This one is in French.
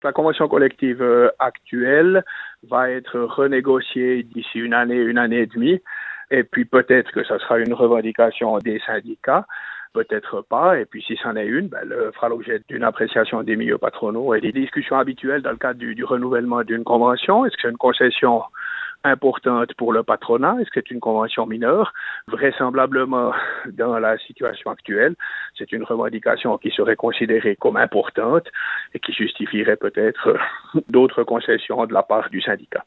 La convention collective actuelle va être renégociée d'ici une année et demie, et puis peut-être que ça sera une revendication des syndicats, peut-être pas, et puis si c'en est une, elle fera l'objet d'une appréciation des milieux patronaux et des discussions habituelles dans le cadre du renouvellement d'une convention. Est-ce que c'est une concession importante pour le patronat? Est-ce que c'est une convention mineure? Vraisemblablement, dans la situation actuelle, c'est une revendication qui serait considérée comme importante et qui justifierait peut-être d'autres concessions de la part du syndicat.